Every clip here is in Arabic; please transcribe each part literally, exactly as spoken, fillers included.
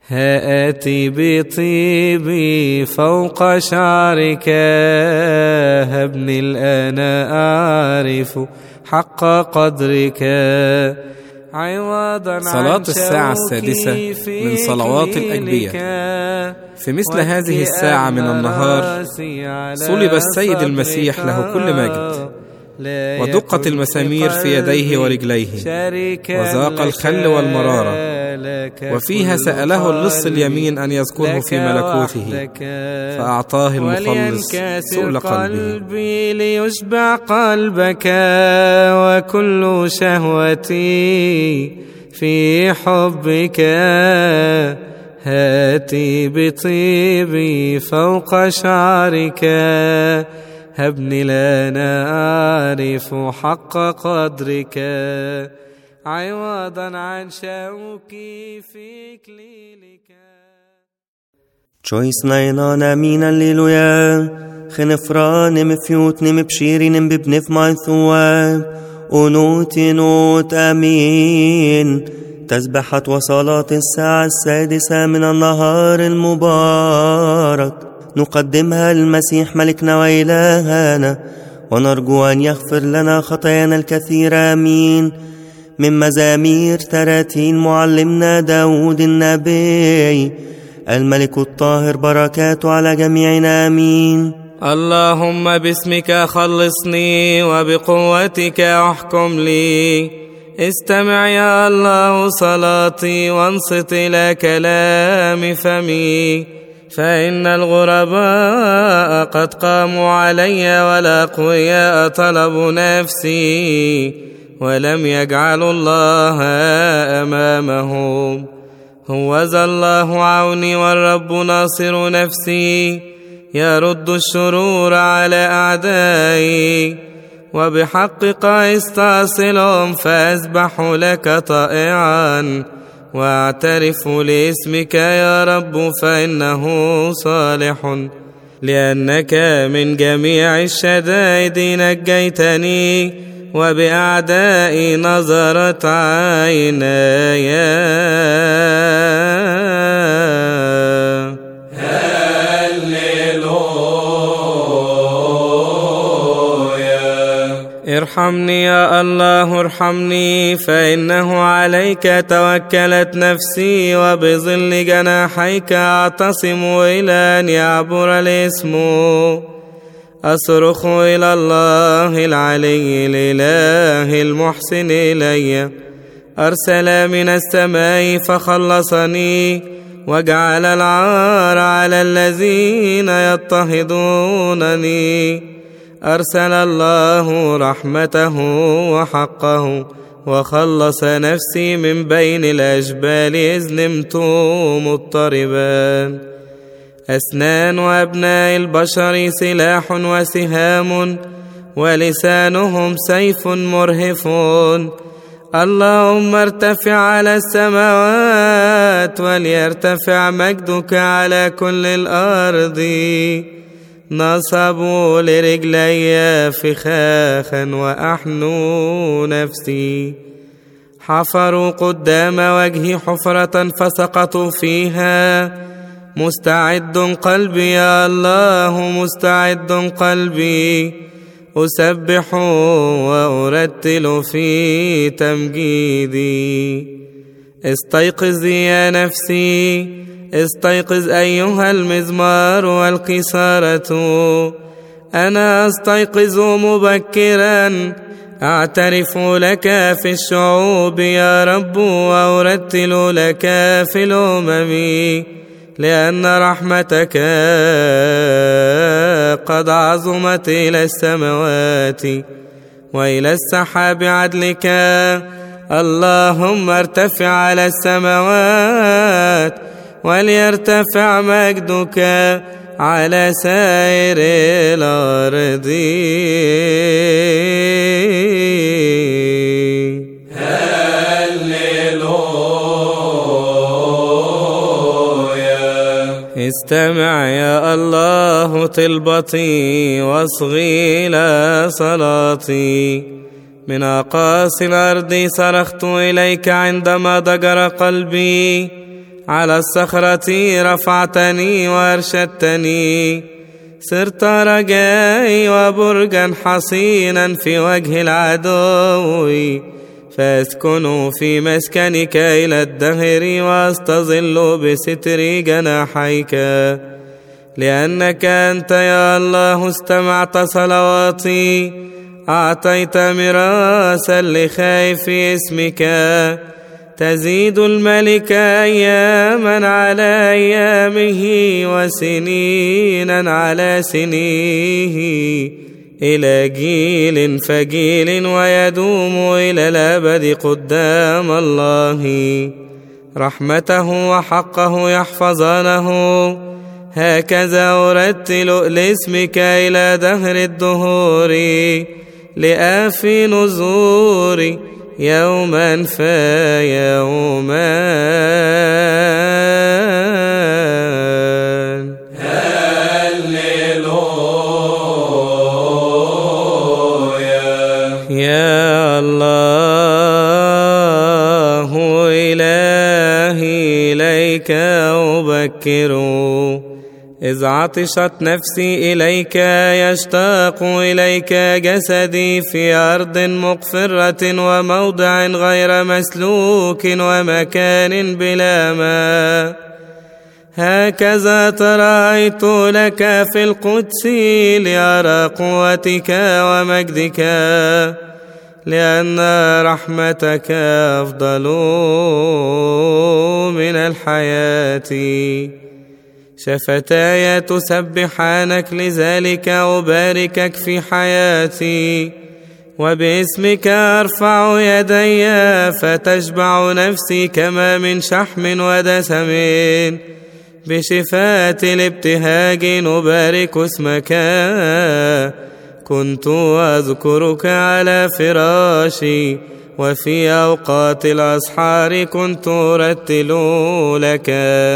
هاتي بطيبي فوق شعرك، هبني الآن أعرف حق قدرك. صلاة الساعة السادسة من صلوات الأجبية. في مثل هذه الساعة من النهار صلب السيد المسيح له كل مجد، ودقت المسامير في يديه ورجليه، وذاق الخل والمرارة، وفيها سأله اللص اليمين أن يذكره في ملكوته، فأعطاه المخلص سؤل قلبي ليشبع قلبك، وكل شهوتي في حبك. هاتي بطيبي فوق شعرك، هبني لنا أعرف حق قدرك، عوضا عن شوقي في كليلك. Choice nainan amin alleluia. خنفران مفيوت مبشيرين ببنف مايثواب ونوت نوت أمين. تسبحة وصلاة الساعة السادسة من النهار المبارك نقدمها المسيح ملكنا وإلهنا، ونرجو أن يغفر لنا خطايانا الكثيرة. آمين. من مزامير تراتين معلمنا داود النبي الملك الطاهر، بركاته على جميعنا. آمين. اللهم باسمك خلصني، وبقوتك احكم لي. استمع يا الله صلاتي، وانصت إلى كلام فمي. فإن الغرباء قد قاموا علي، والأقوياء طلبوا نفسي، ولم يجعلوا الله أمامهم. هوذا الله عوني، والرب ناصر نفسي، يرد الشرور على أعدائي، وبحقك استأصلهم، فأسبح لك طائعا، واعترف لاسمك يا رب، فإنه صالح. لأنك من جميع الشدائد نجيتني، وبأعدائي نظرت عيناي. ارحمني يا الله ارحمني، فإنه عليك توكلت نفسي، وبظل جناحيك أعتصم إلى أن يعبر الاسم. أصرخ إلى الله العلي، الإله المحسن إلي. أرسل من السماء فخلصني، وجعل العار على الذين يضطهدونني. أرسل الله رحمته وحقه، وخلص نفسي من بين الأجبال إذ نمت مضطربا. أسنان أبناء البشر سلاح وسهام، ولسانهم سيف مرهف. اللهم ارتفع على السماوات، وليرتفع مجدك على كل الأرض. نصبوا لرجلي فخاخا، وأحنوا نفسي. حفروا قدام وجهي حفرة، فسقطوا فيها. مستعد قلبي يا الله، مستعد قلبي. أسبح وأرتل في تمجيدي. استيقظي يا نفسي، استيقظ أيها المزمار والقيثارة. أنا أستيقظ مبكرا، أعترف لك في الشعوب يا رب، وأرتل لك في الأمم. لأن رحمتك قد عظمت إلى السماوات، وإلى السحاب عدلك. اللهم ارتفع على السماوات، وليرتفع مجدك على سائر الأرض. استمع يا الله طلبتي، واصغي إلى صلاتي. من أقاصي الأرض صرخت إليك عندما ضجر قلبي. على الصخرة رفعتني وأرشدتني، صرت رجائي وبرجا حصينا في وجه العدو، فأسكن في مسكنك إلى الدهر وأستظل بستر جناحيك. لأنك أنت يا الله استمعت صلواتي، أعطيت ميراثا لخائف اسمك. تزيد الملك أياما على أيامه وسنينا على سنيه، إلى جيل فجيل ويدوم إلى الأبد قدام الله. رحمته وحقه يحفظانه، هكذا أرتل لاسمك إلى دهر الدهور. لآفي نزوري يوما فيوما. هللويا يا الله إلهي إليك أبكر، إذ عطشت نفسي إليك يشتاق إليك جسدي في أرض مقفرة وموضع غير مسلوك ومكان بلا ماء. هكذا ترايت لك في القدس لأرى قوتك ومجدك، لأن رحمتك أفضل من الحياة. شفتاي تسبحانك، لذلك أباركك في حياتي، وباسمك أرفع يدي فتشبع نفسي كما من شحم ودسم. بشفاة الابتهاج نبارك اسمك، كنت أذكرك على فراشي، وفي أوقات الأسحار كنت أرتل لك.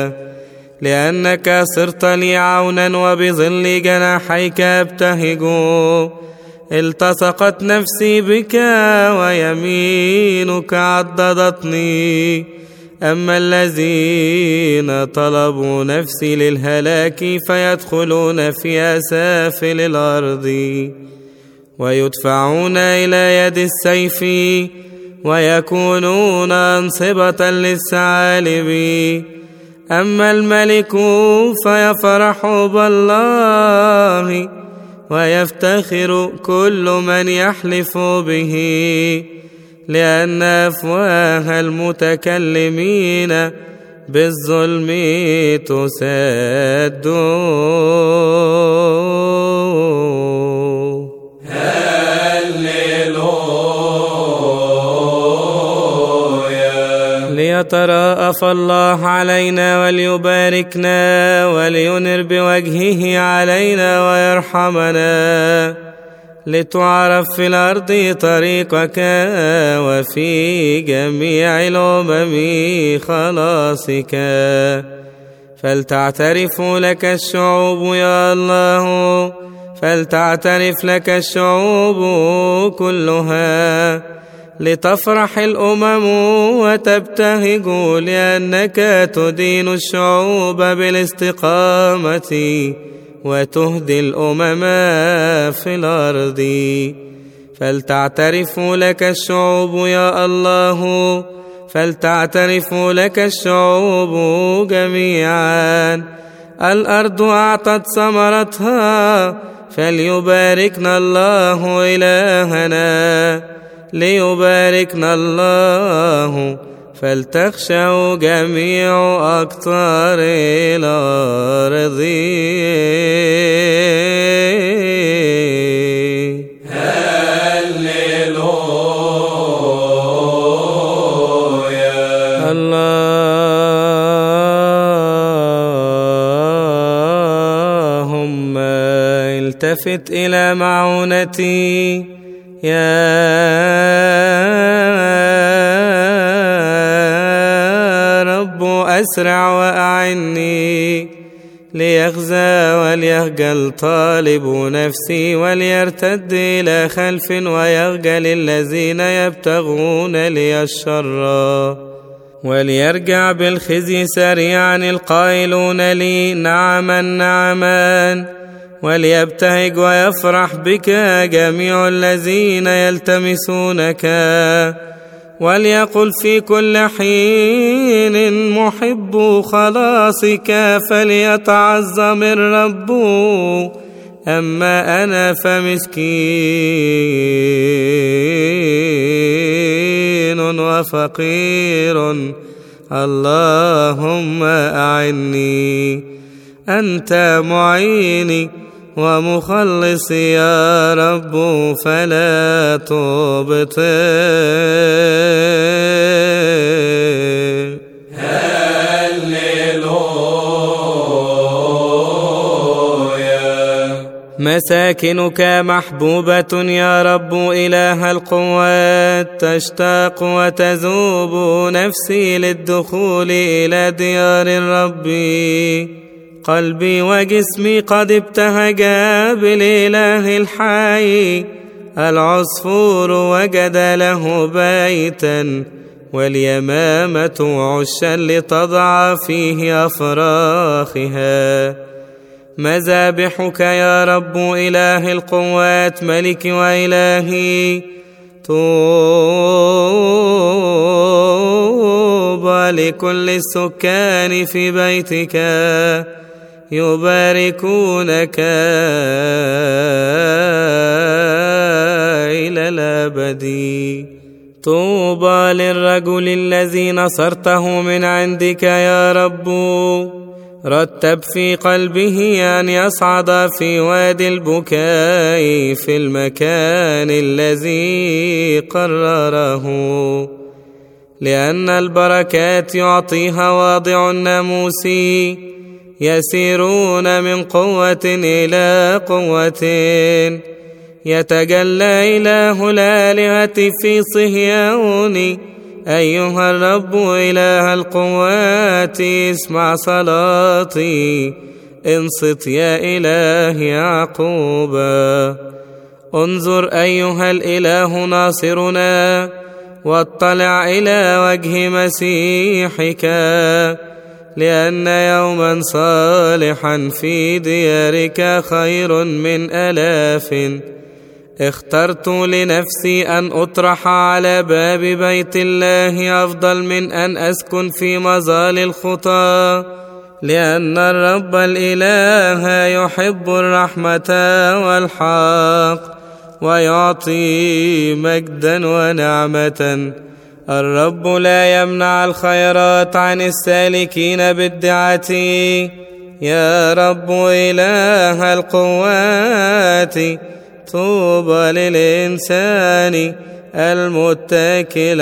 لأنك صرت لي عونا وبظل جناحيك أبتهج. التصقت نفسي بك ويمينك عضدتني. أما الذين طلبوا نفسي للهلاك فيدخلون في أسافل الأرض، ويدفعون إلى يد السيف، ويكونون أنصبة للثعالب. أما الملك فيفرح بالله، ويفتخر كل من يحلف به، لأن أفواه المتكلمين بالظلم تسد. ليتراءف الله علينا وليباركنا ولينر بوجهه علينا ويرحمنا، لتعرف في الأرض طريقك وفي جميع الأمم خلاصك. فلتعترف لك الشعوب يا الله، فلتعترف لك الشعوب كلها. لتفرح الأمم وتبتهج، لأنك تدين الشعوب بالاستقامة وتهدي الأمم في الأرض. فلتعترف لك الشعوب يا الله، فلتعترف لك الشعوب جميعا. الأرض أعطت ثمرتها، فليباركنا الله إلهنا، ليباركنا الله. فلتخشوا جميع أقطار الأرض. هللويا اللهم التفت إلى معونتي يا رب، أسرع وأعني، ليغزى وليخجل طالب نفسي، وليرتد إلى خلف ويخجل الذين يبتغون لي الشر. وليرجع بالخزي سريعا القائلون لي نعما نعما، وليبتهج ويفرح بك جميع الذين يلتمسونك، وليقل في كل حين محب خلاصك فليتعظم الرب. أما أنا فمسكين وفقير، اللهم أعني، أنت معيني ومخلصي يا رب فلا تبطئ. مساكنك محبوبة يا رب إله القوات، تشتاق وتذوب نفسي للدخول إلى ديار الرب. قلبي وجسمي قد ابتهجا بالإله الحي، العصفور وجد له بيتا، واليمامة عشا لتضع فيه أفراخها. مذابحك يا رب إله القوات ملكي وإلهي، طوبى لكل السكان في بيتك يباركونك إلى الأبد. طوبى للرجل الذي نصرته من عندك يا رب، رتب في قلبه أن يصعد في وادي البكاء في المكان الذي قرره، لأن البركات يعطيها واضع الناموس، يسيرون من قوة إلى قوة. يتجلى إله الآلهة في صهيون، أيها الرب إله القوات اسمع صلاتي، انصت يا إله يعقوب. انظر أيها الإله ناصرنا، واطلع إلى وجه مسيحك، لأن يوما صالحا في ديارك خير من ألاف. اخترت لنفسي أن أطرح على باب بيت الله أفضل من أن أسكن في مظال الخطى، لأن الرب الإله يحب الرحمة والحق ويعطي مجدا ونعمة. الرب لا يمنع الخيرات عن السالكين بالدعة، يا رب إله القوات طوبى للإنسان المتكل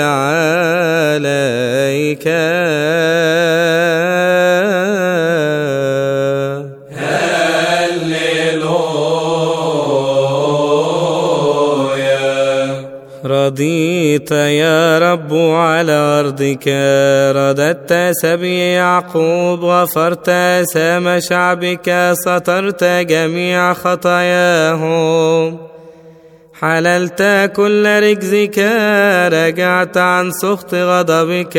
عليك. رضيت يا رب على أرضك، رددت سبي يعقوب، غفرت آثام شعبك، سترت جميع خطاياهم. حللت كل رجزك، رجعت عن سخط غضبك.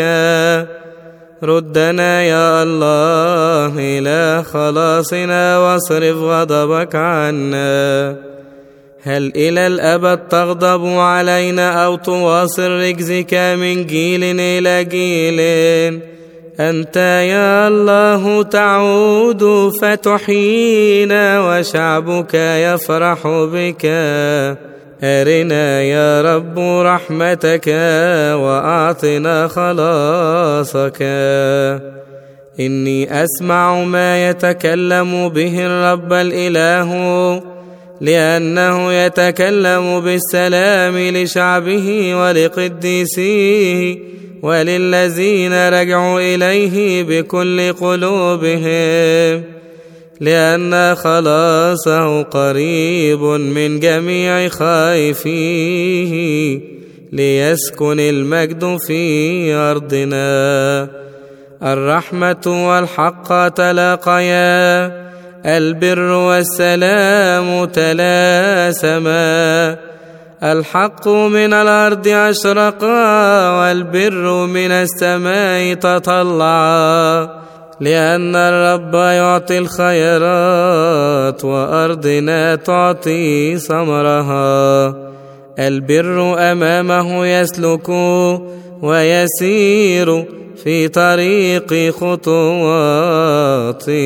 ردنا يا الله إلى خلاصنا، واصرف غضبك عنا. هل إلى الأبد تغضب علينا أو تواصل رجزك من جيل إلى جيل؟ أنت يا الله تعود فتحيينا، وشعبك يفرح بك. أرنا يا رب رحمتك، وأعطنا خلاصك. إني أسمع ما يتكلم به الرب الإله، لأنه يتكلم بالسلام لشعبه ولقديسيه وللذين رجعوا إليه بكل قلوبهم، لأن خلاصه قريب من جميع خائفيه، ليسكن المجد في أرضنا. الرحمة والحق تلاقيا، البر والسلام تلاسما، الحق من الأرض أشرق والبر من السماء تطلع، لأن الرب يعطي الخيرات وأرضنا تعطي ثمرها. البر أمامه يسلك ويسير في طريق خطواته.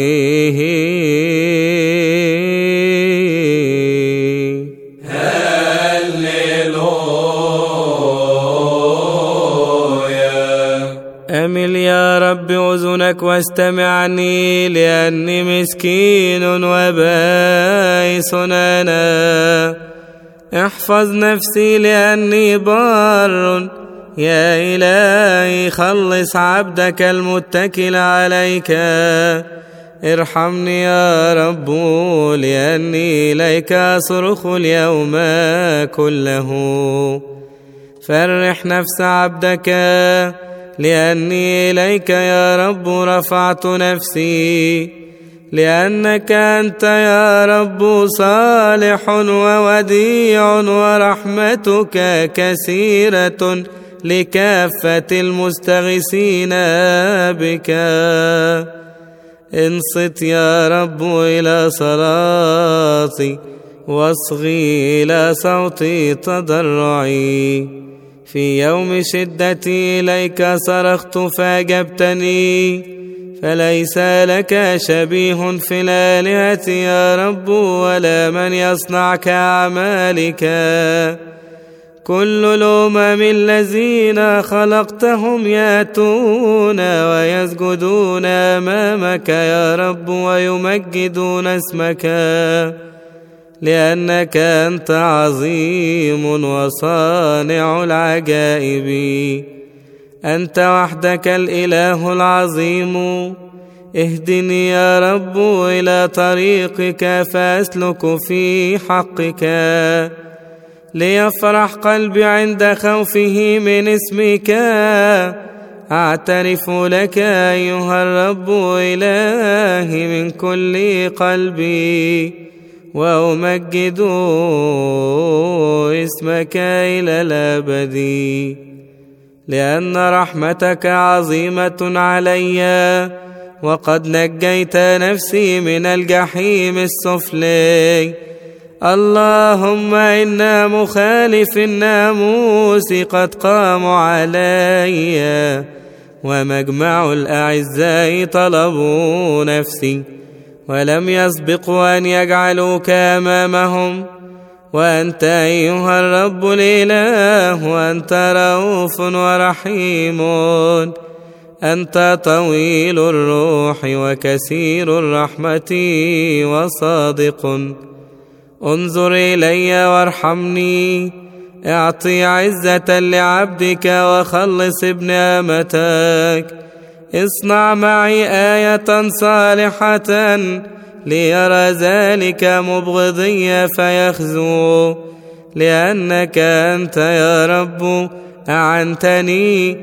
أمل يا رب أذنك واستمعني، لأني مسكين وبائس أنا. احفظ نفسي لأني بار، يا إلهي خلص عبدك المتكل عليك. ارحمني يا رب لأني إليك أصرخ اليوم كله. فرح نفس عبدك لأني إليك يا رب رفعت نفسي، لأنك أنت يا رب صالح ووديع ورحمتك كثيرة لكافة المستغيثين بك. انصت يا رب إلى صلاتي واصغي إلى صوت تضرعي. في يوم شدتي إليك صرخت فأجبتني، فليس لك شبيه في الآلهة يا رب، ولا من يصنع كأعمالك. كل الأمم الذين خلقتهم يأتون ويسجدون أمامك يا رب ويمجدون اسمك، لأنك أنت عظيم وصانع العجائب. أنت وحدك الإله العظيم. اهدني يا رب إلى طريقك فأسلك في حقك، ليفرح قلبي عند خوفه من اسمك. أعترف لك أيها الرب إلهي من كل قلبي، وأمجد اسمك إلى الأبد. لأن رحمتك عظيمة علي، وقد نجيت نفسي من الجحيم السفلي. اللهم إن مخالف الناموس قد قاموا علي، ومجمع الأعزاء طلبوا نفسي، ولم يسبقوا أن يجعلوك أمامهم. وأنت أيها الرب الإله، وأنت رؤوف ورحيم. أنت طويل الروح وكثير الرحمة وصادق. انظر إلي وارحمني، اعطي عزة لعبدك وخلص ابن أمتك. اصنع معي آية صالحة، ليرى ذلك مبغضي فيخزو، لأنك أنت يا رب أعنتني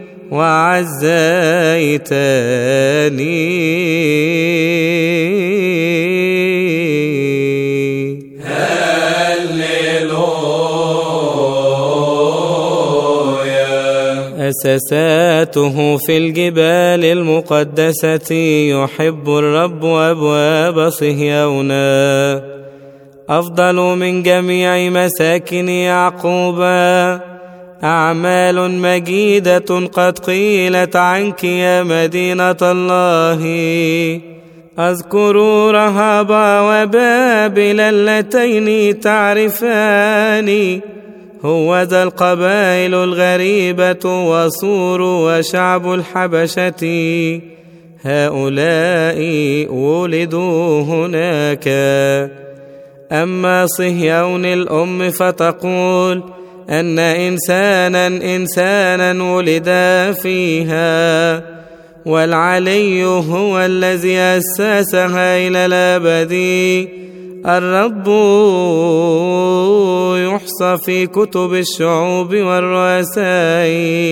وعزيتني. أساساته في الجبال المقدسة، يحب الرب أبواب صهيون. أفضل من جميع مساكن يعقوب، أعمال مجيدة قد قيلت عنك يا مدينة الله. أذكر رهاب وبابل اللتين تعرفان، هو ذا القبائل الغريبة وصور وشعب الحبشة، هؤلاء ولدوا هناك. أما صهيون الأم فتقول أن إنسانا إنسانا ولد فيها، والعلي هو الذي أسسها إلى الأبد. الرب يحصى في كتب الشعوب والرؤساء،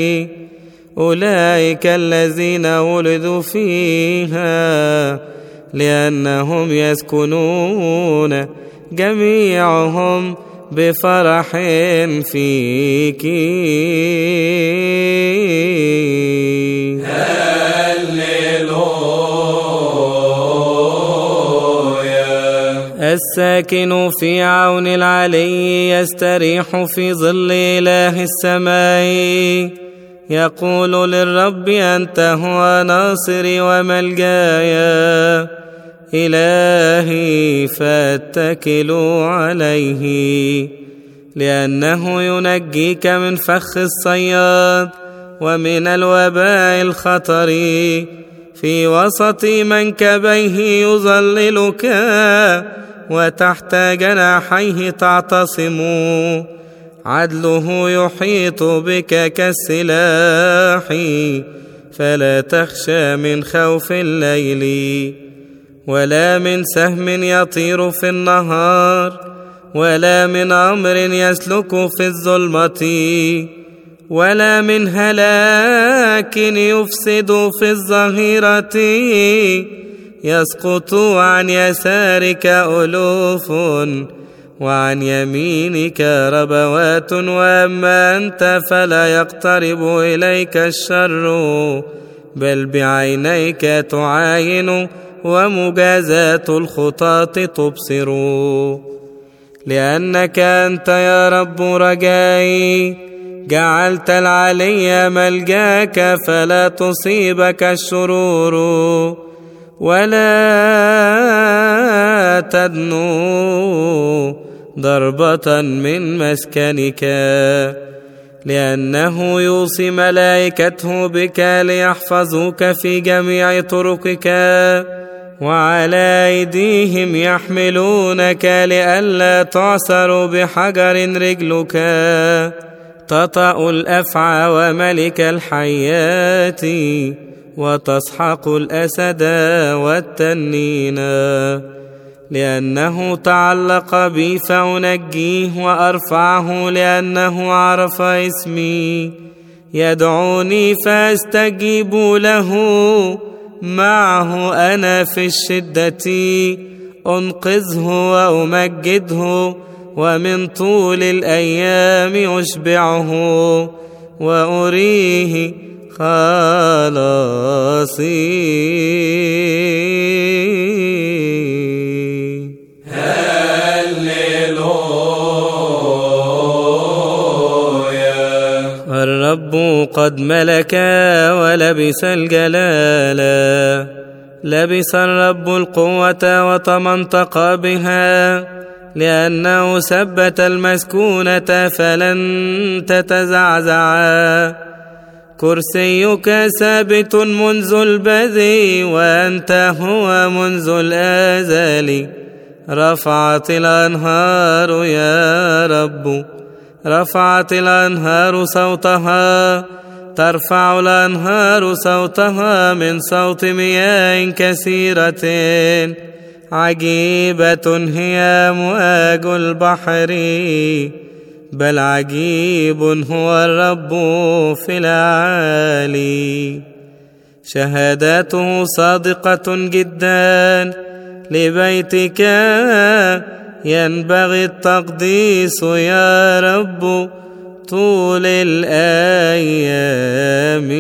أولئك الذين ولدوا فيها، لأنهم يسكنون جميعهم بفرح فيك. الساكن في عون العلي يستريح في ظل إله السماء. يقول للرب أنت هو ناصري وملجاي، إلهي فاتكلوا عليه. لأنه ينجيك من فخ الصياد ومن الوباء الخطر. في وسط منكبيه يظللك وتحت جناحيه تعتصم. عدله يحيط بك كالسلاح، فلا تخشى من خوف الليل، ولا من سهم يطير في النهار، ولا من أمر يسلك في الظلمة، ولا من هلاك يفسد في الظهيرة. يسقط عن يسارك ألوف وعن يمينك ربوات، وأما أنت فلا يقترب إليك الشر، بل بعينيك تعاين ومجازات الخطاة تبصر. لأنك أنت يا رب رجائي، جعلت العلي ملجاك، فلا تصيبك الشرور ولا تدنو ضربة من مسكنك. لأنه يوصي ملائكته بك ليحفظوك في جميع طرقك، وعلى أيديهم يحملونك لئلا تعصر بحجر رجلك. تطأ الأفعى وملك الحيات، وتسحق الأسد والتنين. لأنه تعلق بي فأنجيه وأرفعه، لأنه عرف اسمي. يدعوني فأستجيب له، معه أنا في الشدة. أنقذه وأمجده، ومن طول الأيام أشبعه، وأريه خلاصي. الرب قد ملك ولبس الجلال. لبس الرب القوة وتمنطق بها، لأنه ثبت المسكونة فلن تتزعزع. كرسيك ثابت منذ البدء، وأنت هو منذ الأزل. رفعت الأنهار يا رب، رفعت الأنهار صوتها. ترفع الأنهار صوتها من صوت مياه كثيرة. عجيبة هي أمواج البحر، بل عجيب هو الرب في الأعالي. شهاداته صادقة جدا، لبيتك ينبغي التقديس يا رب طول الأيام.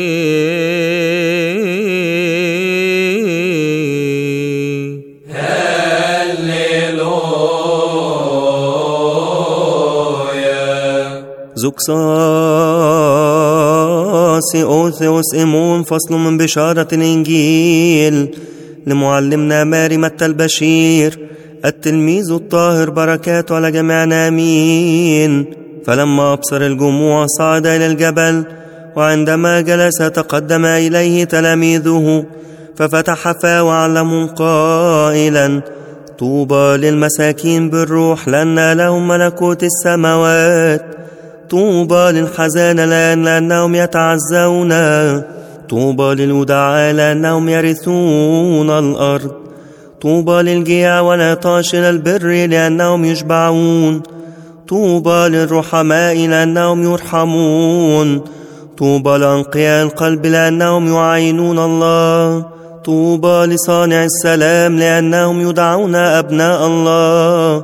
زوكساس أوثيوس إيمون. فصل من بشارة الإنجيل لمعلمنا ماري متى البشير التلميذ الطاهر، بركات على جميعنا آمين. فلما أبصر الجموع صعد إلى الجبل، وعندما جلس تقدم إليه تلاميذه، ففتح فاه وعلمهم قائلا: طوبى للمساكين بالروح، لأن لهم ملكوت السماوات. طوبى للحزانة لأنهم يتعزون. طوبى للودعاء لأنهم يرثون الأرض. طوبى للجياع والعطاش إلى البر لأنهم يشبعون. طوبى للرحماء لأنهم يرحمون. طوبى لأنقياء القلب لأنهم يعينون الله. طوبى لصانع السلام لأنهم يدعون أبناء الله.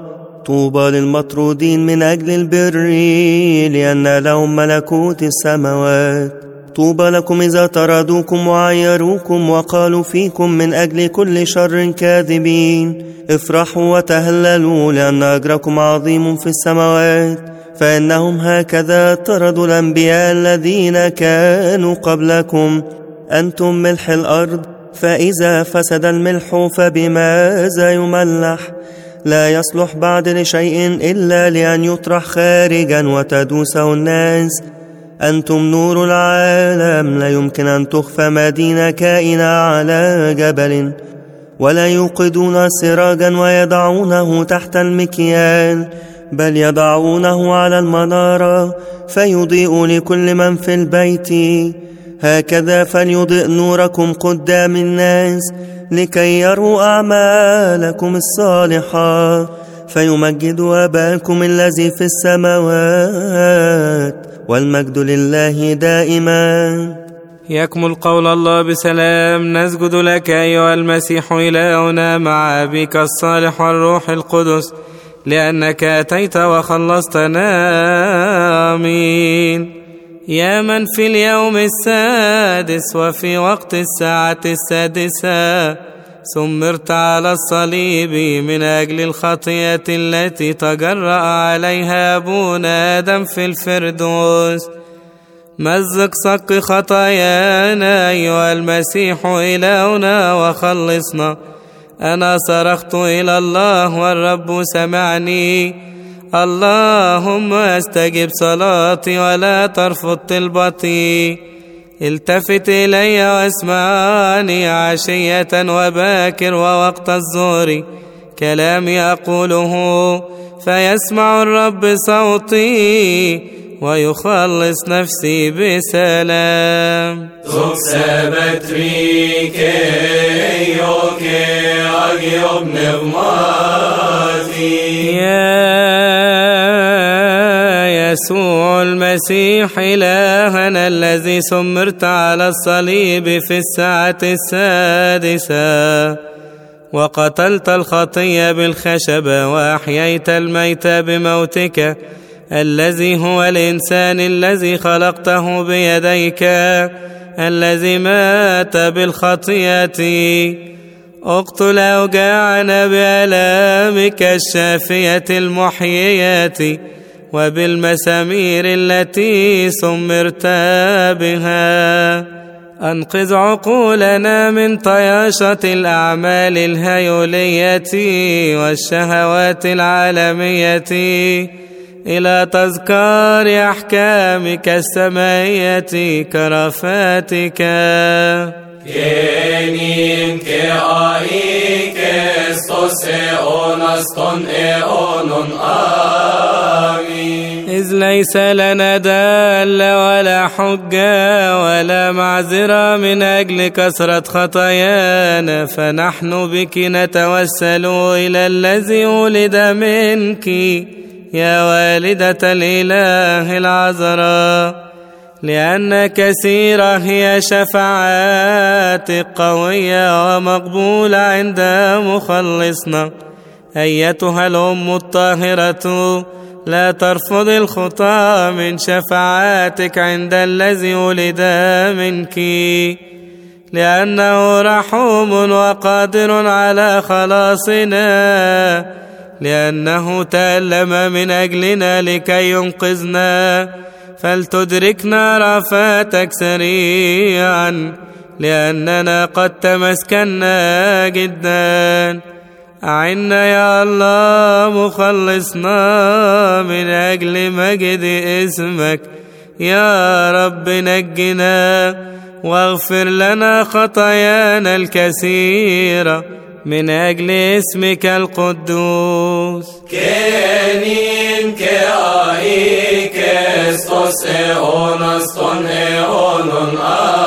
طوبى للمطرودين من أجل البر لأن لهم ملكوت السماوات. طوبى لكم إذا طردوكم وعيروكم وقالوا فيكم من أجل كل شر كاذبين. افرحوا وتهللوا لأن أجركم عظيم في السماوات، فإنهم هكذا طردوا الأنبياء الذين كانوا قبلكم. أنتم ملح الأرض، فإذا فسد الملح فبماذا يملح؟ لا يصلح بعد لشيء إلا لأن يطرح خارجا وتدوسه الناس. أنتم نور العالم، لا يمكن أن تخفى مدينة كائنة على جبل، ولا يوقدون سراجا ويضعونه تحت المكيال، بل يضعونه على المنارة فيضيء لكل من في البيت. هكذا فليضئ نوركم قدام الناس لكي يروا أعمالكم الصالحة فيمجدوا أباكم الذي في السماوات، والمجد لله دائما. يكمل قول الله بسلام. نسجد لك أيها المسيح إلهنا مع أبيك الصالح والروح القدس، لأنك أتيت وخلصتنا. آمين. يا من في اليوم السادس وفي وقت الساعة السادسة سمرت على الصليب من أجل الخطيئة التي تجرأ عليها أبونا آدم في الفردوس، مزق صك خطايانا أيها المسيح إلهنا وخلصنا. أنا صرخت إلى الله والرب سمعني. اللهم استجب صلاتي ولا ترفض طلبتي. التفت إلي واسمعني عشية وباكر ووقت الظهر، كلامي أقوله فيسمع الرب صوتي ويخلص نفسي بسلام. يا يسوع المسيح إلهنا الذي سمرت على الصليب في الساعة السادسة وقتلت الخطية بالخشبة وأحييت الميت بموتك، الذي هو الإنسان الذي خلقته بيديك، الذي مات بالخطيئة. اقتل أوجاعنا بآلامك الشافية المحيية وبالمسامير التي سمرت بها. أنقذ عقولنا من طياشة الأعمال الهيولية والشهوات العالمية إلى تذكار أحكامك السمائية كرفاتك. كينين كأيك استوس أونستون أونون آمين. إذ ليس لنا دال ولا حجة ولا معذرة من أجل كثرة خطايانا، فنحن بك نتوسل إلى الذي ولد منك يا والدة الإله العذراء، لأن كثيرة هي شفاعاتك قوية ومقبولة عند مخلصنا. أيتها الأم الطاهرة، لا ترفض الخطى من شفاعاتك عند الذي ولد منك، لأنه رحوم وقادر على خلاصنا، لأنه تألم من أجلنا لكي ينقذنا. فلتدركنا رأفاتك سريعا، لأننا قد تمسكنا جدا. أعنا يا الله مخلصنا من أجل مجد اسمك. يا رب نجنا واغفر لنا خطايانا الكثيرة من أجل اسمك القدوس. كينين كأيك استوس أونستون أونون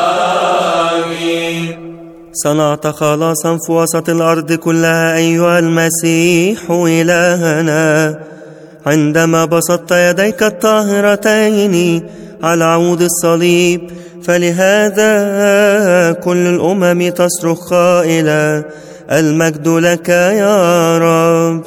آمين. صنعت خلاصا في وسط الأرض كلها أيها المسيح إلهنا، عندما بسطت يديك الطاهرتين على عود الصليب. فلهذا كل الأمم تصرخ قائلة المجد لك يا رب.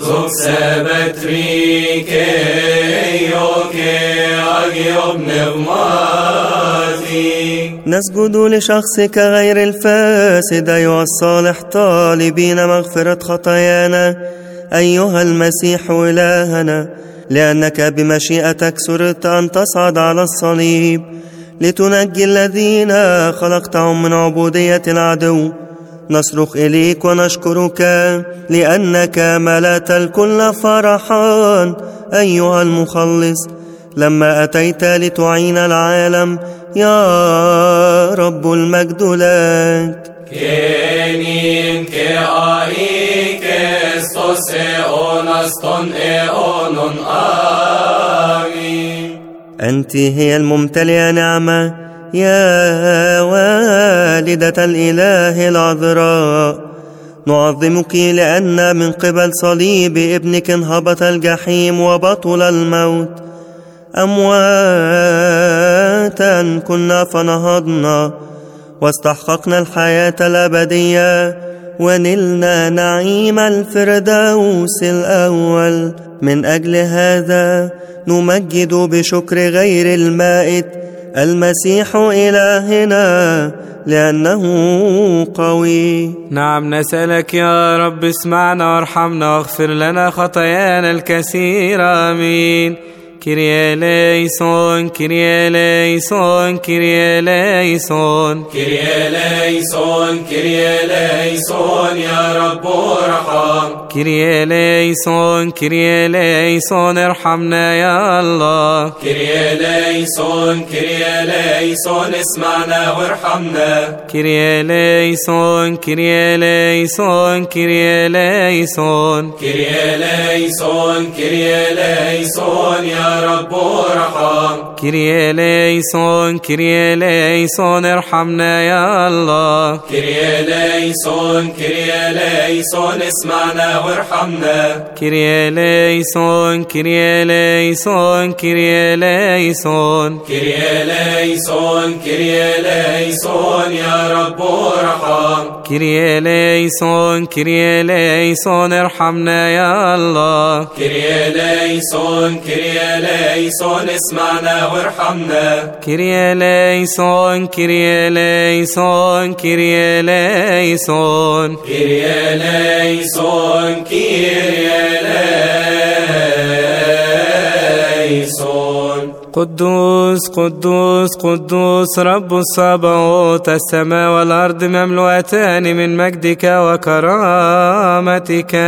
نسجد لشخصك غير الفاسد أيها الصالح، طالبين مغفرة خطايانا أيها المسيح إلهنا، لأنك بمشيئتك سرت أن تصعد على الصليب لتنجي الذين خلقتهم من عبودية العدو. نصرخ إليك ونشكرك لأنك ملأت الكل فرحا أيها المخلص لما أتيت لتعين العالم يا رب. المجد لك. كينين كأي كستوس إونستون إونون آمين. أنت هي الممتلئة نعمة يا والدة الإله العذراء، نعظمك لأن من قبل صليب ابنك انهبط الجحيم وبطل الموت. أمواتا كنا فنهضنا واستحققنا الحياة الأبدية ونلنا نعيم الفردوس الأول. من أجل هذا نمجد بشكر غير المائت المسيح إلهنا لأنه قوي. نعم نسألك يا رب اسمعنا وارحمنا واغفر لنا خطايانا الكثيرة. آمين. كيريا ليسون كيريا ليسون كيريا ليسون كيريا ليسون كيريا ليسون يا رب ارحم. كيريا ليسون كيريا ليسون ارحمنا يا الله. كيريا ليسون كيريا ليسون اسمعنا وارحمنا. كيريا ليسون كيريا ليسون كيريا ليسون كيريا ليسون كيريا ليسون يا رب ارحم. كيريا ليسون كيريا ليسون ارحمنا يا الله. كيريا ليسون كيريا ليسون اسمعنا وارحمنا. كيريا ليسون كيريا ليسون كيريا ليسون كيريا ليسون كيريا ليسون يا رب ارحم. كيريا ليسون كيريا ليسون ارحمنا يا الله. كيريا ليسون كيريا ليسون اسمعنا وارحمنا. كيريا ليسون كيريا ليسون كيريا ليسون كيريا ليسون كيريا ليسون. قدوس قدوس قدوس رب الصباوت، السماء والأرض مملوءتان من مجدك وكرامتك.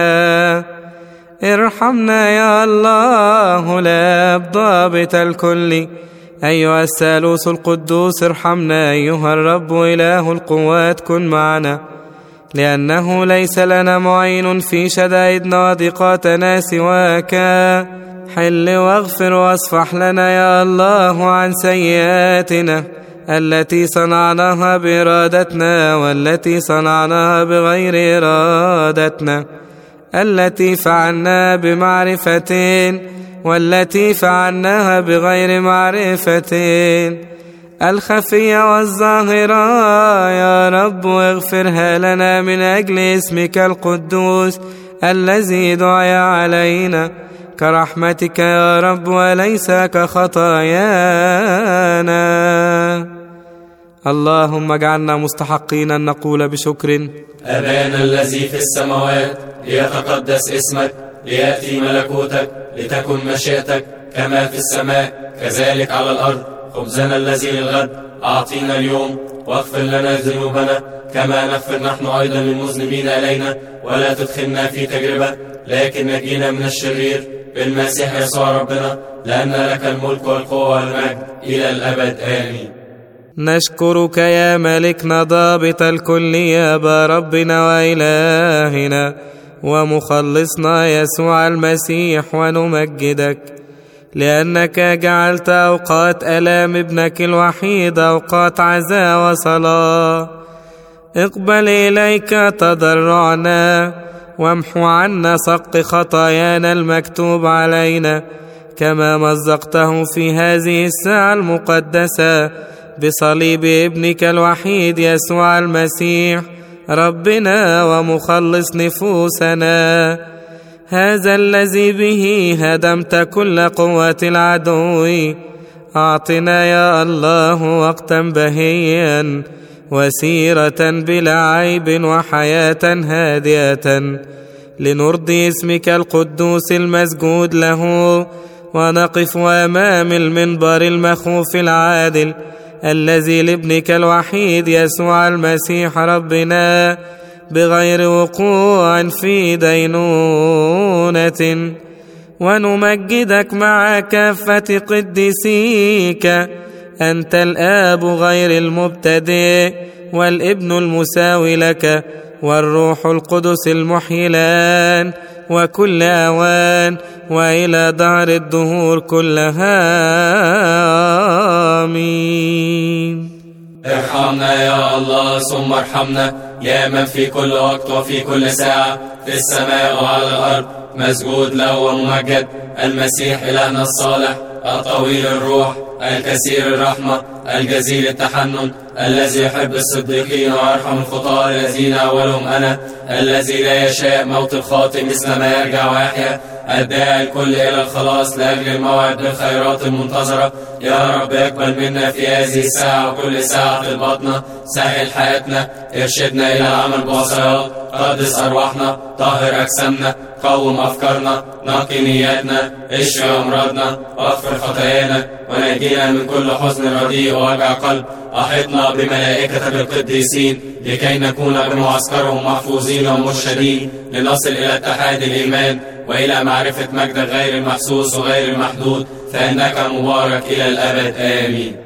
ارحمنا يا الله الآب ضابط الكل، أيها الثالوث القدوس ارحمنا. أيها الرب إله القوات كن معنا، لأنه ليس لنا معين في شدائدنا وضيقاتنا سواك. حل واغفر واصفح لنا يا الله عن سيئاتنا التي صنعناها بإرادتنا والتي صنعناها بغير إرادتنا، التي فعلنا بمعرفة والتي فعلناها بغير معرفة، الخفية والظاهرة يا رب اغفرها لنا من أجل اسمك القدوس الذي دعي علينا كرحمتك يا رب وليس كخطايانا. اللهم اجعلنا مستحقين أن نقول بشكر: أبانا الذي في السماوات، ليتقدس اسمك، ليأتي ملكوتك، لتكن مشيئتك كما في السماء كذلك على الأرض. خبزنا الذي للغد أعطينا اليوم، واغفر لنا ذنوبنا كما نغفر نحن أيضا للمذنبين إلينا، ولا تدخلنا في تجربة لكن نجينا من الشرير بالمسيح يسوع ربنا، لأن لك الملك والقوة والمجد إلى الأبد آمين. نشكرك يا ملكنا ضابط الكل يا أبا ربنا وإلهنا ومخلصنا يسوع المسيح، ونمجدك لأنك جعلت أوقات ألام ابنك الوحيد أوقات عزاء وصلاة. اقبل إليك تضرعنا وامحو عنا سقط خطايانا المكتوب علينا، كما مزقته في هذه الساعة المقدسة بصليب ابنك الوحيد يسوع المسيح ربنا ومخلص نفوسنا، هذا الذي به هدمت كل قوة العدو. أعطنا يا الله وقتا بهيا وسيرة بلا عيب وحياة هادئة، لنرضي اسمك القدوس المسجود له، ونقف أمام المنبر المخوف العادل الذي لابنك الوحيد يسوع المسيح ربنا، بغير وقوع في دينونة، ونمجدك مع كافة قديسيك، أنت الآب غير المبتدئ والابن المساوي لك والروح القدس المحيي الآن وكل أوان وإلى دهر الدهور كلها، آمين. ارحمنا يا الله ثم ارحمنا، يا من في كل وقت وفي كل ساعة في السماء وعلى الأرض مسجود له وممجد، المسيح إلهنا الصالح الطويل الروح الكثير الرحمة الجزيل التحنن، الذي يحب الصديقين ويرحم الخطاة الذين أولهم أنا، الذي لا يشاء موت الخاطئ مثل ما يرجع ويحيا، الداعي الكل إلى الخلاص لأجل الموعد بالخيرات المنتظرة. يا رب اقبل منا في هذه الساعة وكل ساعة في البطنة، سهل حياتنا، ارشدنا إلى العمل بوصاياك، قدس أرواحنا، طهر أجسامنا، قوم أفكارنا، نقي نياتنا، اشفي أمراضنا، واغفر خطايانا، ونجينا من كل حزن رديء ووجع قلب. أحطنا بملائكتك القديسين لكي نكون بمعسكرهم محفوظين ومرشدين، لنصل إلى اتحاد الإيمان وإلى معرفة مجدك غير المحسوس وغير المحدود، فإنك مبارك إلى الأبد، آمين.